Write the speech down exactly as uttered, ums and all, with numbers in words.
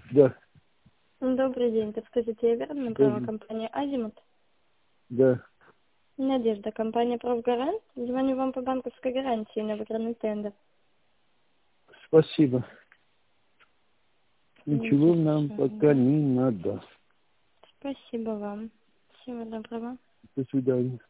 Да. Добрый день. Подскажите, я верно набрала компанию «Азимут»? Да. Надежда, компания «Профгарант». Звоню вам по банковской гарантии на выигранный тендер. Спасибо. Ничего нам пока не надо. Спасибо вам. Всего доброго. До свидания.